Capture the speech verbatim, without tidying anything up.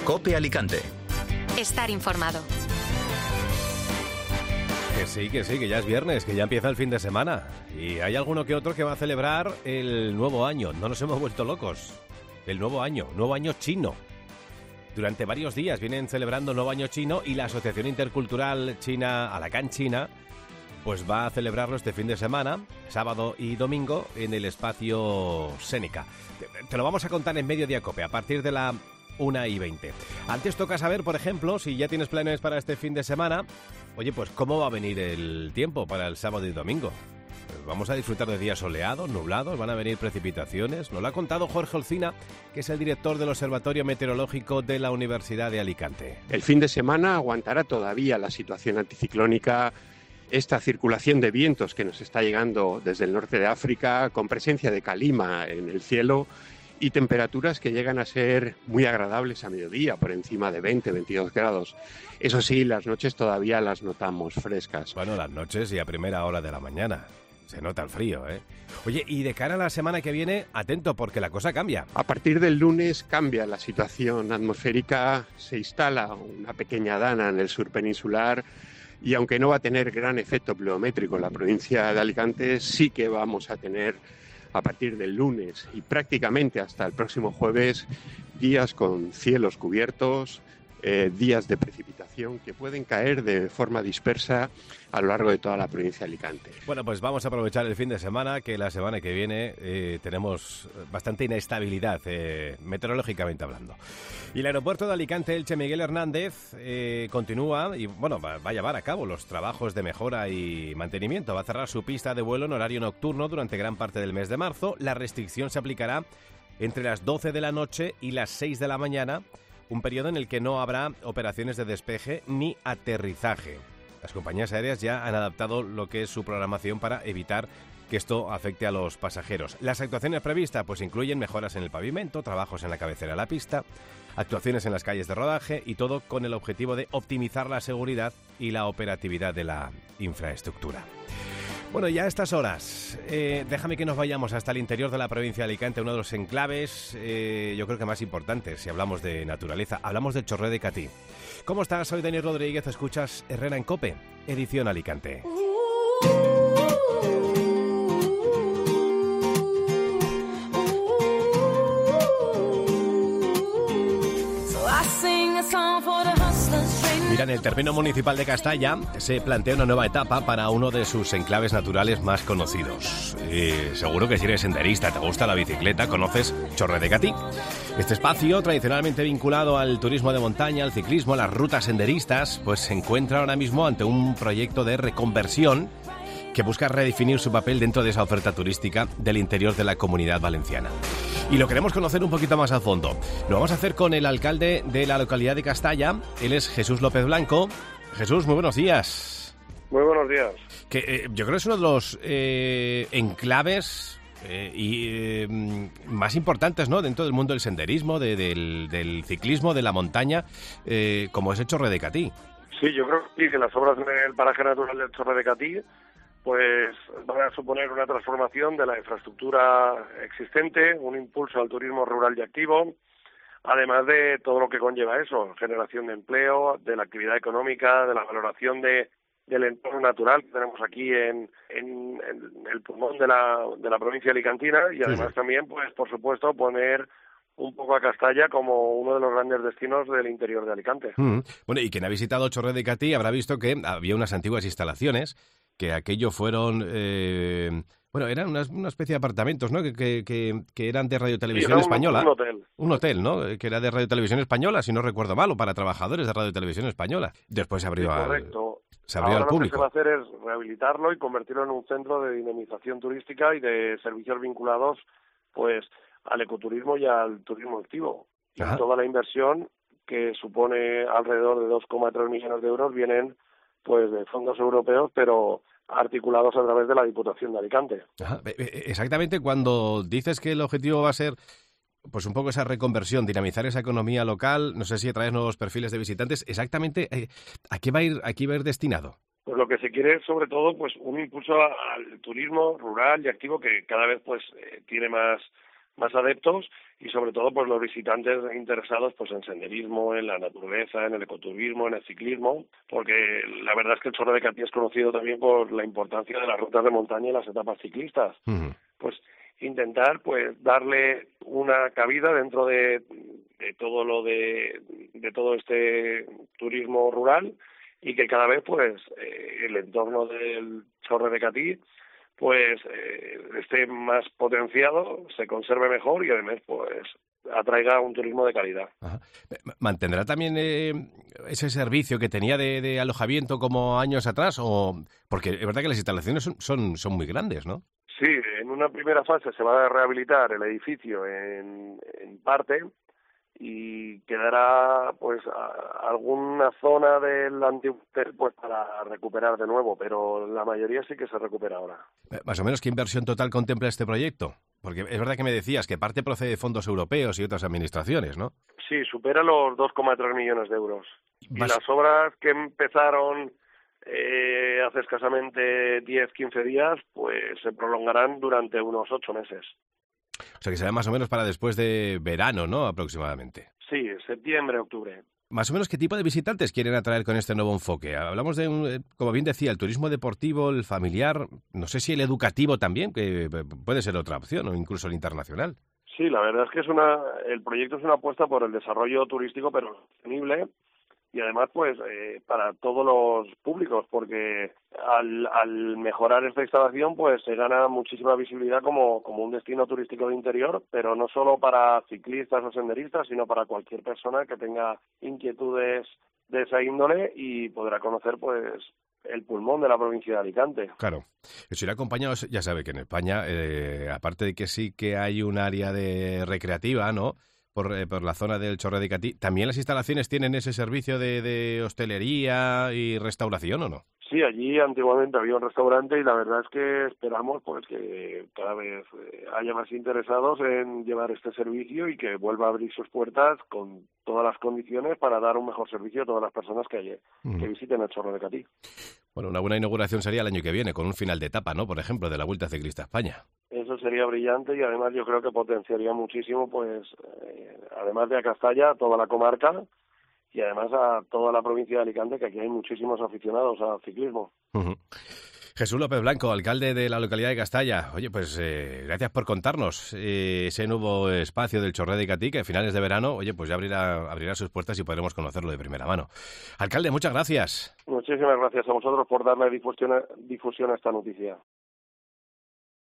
COPE Alicante. Estar informado. Que sí, que sí, que ya es viernes, que ya empieza el fin de semana. Y hay alguno que otro que va a celebrar el nuevo año. No nos hemos vuelto locos. El nuevo año, nuevo año chino. Durante varios días vienen celebrando el nuevo año chino y la Asociación Intercultural China, Alacant China, pues va a celebrarlo este fin de semana, sábado y domingo, en el espacio Sénica. Te, te lo vamos a contar en Mediodía Cope, a partir de la una y veinte. Antes toca saber, por ejemplo, si ya tienes planes para este fin de semana, oye, pues cómo va a venir el tiempo para el sábado y domingo. Vamos a disfrutar de días soleados, nublados, van a venir precipitaciones. Nos lo ha contado Jorge Olcina, que es el director del Observatorio Meteorológico de la Universidad de Alicante. El fin de semana aguantará todavía la situación anticiclónica, esta circulación de vientos que nos está llegando desde el norte de África, con presencia de calima en el cielo y temperaturas que llegan a ser muy agradables a mediodía, por encima de veinte, veintidós grados. Eso sí, las noches todavía las notamos frescas. Bueno, las noches y a primera hora de la mañana. Se nota el frío, ¿eh? Oye, y de cara a la semana que viene, atento, porque la cosa cambia. A partir del lunes cambia la situación atmosférica, se instala una pequeña dana en el sur peninsular y aunque no va a tener gran efecto pluviométrico en la provincia de Alicante, sí que vamos a tener a partir del lunes y prácticamente hasta el próximo jueves días con cielos cubiertos, eh, días de precipitación que pueden caer de forma dispersa a lo largo de toda la provincia de Alicante. Bueno, pues vamos a aprovechar el fin de semana, que la semana que viene eh, tenemos bastante inestabilidad, eh, meteorológicamente hablando. Y el aeropuerto de Alicante Elche Miguel Hernández eh, continúa y bueno, va, va a llevar a cabo los trabajos de mejora y mantenimiento. Va a cerrar su pista de vuelo en horario nocturno durante gran parte del mes de marzo. La restricción se aplicará entre las doce de la noche y las seis de la mañana, un periodo en el que no habrá operaciones de despeje ni aterrizaje. Las compañías aéreas ya han adaptado lo que es su programación para evitar que esto afecte a los pasajeros. Las actuaciones previstas pues incluyen mejoras en el pavimento, trabajos en la cabecera de la pista, actuaciones en las calles de rodaje y todo con el objetivo de optimizar la seguridad y la operatividad de la infraestructura. Bueno, ya a estas horas, eh, déjame que nos vayamos hasta el interior de la provincia de Alicante, uno de los enclaves, eh, yo creo que más importantes si hablamos de naturaleza. Hablamos del Chorré de Catí. ¿Cómo estás? Soy Dani Rodríguez, escuchas Herrera en COPE, edición Alicante. Mira, en el término municipal de Castalla se plantea una nueva etapa para uno de sus enclaves naturales más conocidos. Y seguro que si eres senderista, te gusta la bicicleta, conoces Chorré de Catí. Este espacio, tradicionalmente vinculado al turismo de montaña, al ciclismo, a las rutas senderistas, pues se encuentra ahora mismo ante un proyecto de reconversión que busca redefinir su papel dentro de esa oferta turística del interior de la Comunidad Valenciana. Y lo queremos conocer un poquito más a fondo. Lo vamos a hacer con el alcalde de la localidad de Castalla. Él es Jesús López Blanco. Jesús, muy buenos días. Muy buenos días. Que eh, yo creo que es uno de los eh, enclaves eh, y, eh, más importantes, ¿no?, dentro del mundo del senderismo, de, del, del ciclismo, de la montaña, eh, como es el Chorré de Catí. Sí, yo creo que, sí, que las obras del paraje natural del Chorré de Catí pues van a suponer una transformación de la infraestructura existente, un impulso al turismo rural y activo, además de todo lo que conlleva eso, generación de empleo, de la actividad económica, de la valoración de del entorno natural que tenemos aquí en, en, en el pulmón de la, de la provincia alicantina y además sí. también, pues por supuesto, poner un poco a Castalla como uno de los grandes destinos del interior de Alicante. Mm. Bueno, y quien ha visitado Chorré de Catí habrá visto que había unas antiguas instalaciones, que aquello fueron, eh, bueno, eran una, una especie de apartamentos, ¿no?, que, que, que, que eran de Radio Televisión sí, un, Española. Un hotel. Un hotel, ¿no?, que era de Radio Televisión Española, si no recuerdo mal, o para trabajadores de Radio Televisión Española. Después se abrió sí, al, correcto. se abrió Ahora al público. Lo que se va a hacer es rehabilitarlo y convertirlo en un centro de dinamización turística y de servicios vinculados, pues, al ecoturismo y al turismo activo. Y toda la inversión, que supone alrededor de dos coma tres millones de euros, vienen pues de fondos europeos, pero articulados a través de la Diputación de Alicante. Ajá. Exactamente, cuando dices que el objetivo va a ser pues un poco esa reconversión, dinamizar esa economía local, no sé si a través de nuevos perfiles de visitantes, exactamente, ¿a qué va a ir, a qué va a ir destinado? Pues lo que se quiere es, sobre todo, pues un impulso al turismo rural y activo que cada vez pues eh, tiene más más adeptos y sobre todo pues los visitantes interesados pues en senderismo, en la naturaleza, en el ecoturismo, en el ciclismo, porque la verdad es que el Chorro de Catí es conocido también por la importancia de las rutas de montaña y las etapas ciclistas. Uh-huh. Pues intentar pues darle una cabida dentro de, de todo lo de, de todo este turismo rural y que cada vez pues eh, el entorno del Chorro de Catí pues eh, esté más potenciado, se conserve mejor y además pues atraiga un turismo de calidad. Ajá. ¿Mantendrá también eh, ese servicio que tenía de, de alojamiento como años atrás? O porque es verdad que las instalaciones son, son, son muy grandes, ¿no? Sí, en una primera fase se va a rehabilitar el edificio en, en parte y quedará pues a, alguna zona del antiguo hotel pues para recuperar de nuevo, pero la mayoría sí que se recupera ahora. Más o menos, ¿qué inversión total contempla este proyecto? Porque es verdad que me decías que parte procede de fondos europeos y otras administraciones, ¿no? Sí, supera los dos coma tres millones de euros. Y Vas... las obras que empezaron eh, hace escasamente diez, quince días, pues se prolongarán durante unos ocho meses. O sea que será más o menos para después de verano, ¿no? Aproximadamente. Sí, septiembre, octubre. Más o menos, ¿qué tipo de visitantes quieren atraer con este nuevo enfoque? Hablamos de, un, como bien decía, el turismo deportivo, el familiar, no sé si el educativo también, que puede ser otra opción, o incluso el internacional. Sí, la verdad es que es una, el proyecto es una apuesta por el desarrollo turístico, pero sostenible, y además pues eh, para todos los públicos, porque al, al mejorar esta instalación pues se gana muchísima visibilidad como, como un destino turístico de interior, pero no solo para ciclistas o senderistas, sino para cualquier persona que tenga inquietudes de esa índole y podrá conocer pues el pulmón de la provincia de Alicante. Claro, eso irá acompañado, ya sabe que en España, eh, aparte de que sí que hay un área de recreativa, ¿no?, Por, eh, por la zona del Chorro de Catí, ¿también las instalaciones tienen ese servicio de, de hostelería y restauración o no? Sí, allí antiguamente había un restaurante y la verdad es que esperamos pues que cada vez haya más interesados en llevar este servicio y que vuelva a abrir sus puertas con todas las condiciones para dar un mejor servicio a todas las personas que, haya, mm. que visiten el Chorro de Catí. Bueno, una buena inauguración sería el año que viene, con un final de etapa, ¿no?, por ejemplo, de la Vuelta Ciclista a España. Eso sería brillante y además yo creo que potenciaría muchísimo, pues, eh, además de a Castalla, a toda la comarca y además a toda la provincia de Alicante, que aquí hay muchísimos aficionados al ciclismo. Uh-huh. Jesús López Blanco, alcalde de la localidad de Castalla. Oye, pues eh, gracias por contarnos eh, ese nuevo espacio del Chorro de Catí, que a finales de verano, oye, pues ya abrirá, abrirá sus puertas y podremos conocerlo de primera mano. Alcalde, muchas gracias. Muchísimas gracias a vosotros por darle difusión a, difusión a esta noticia.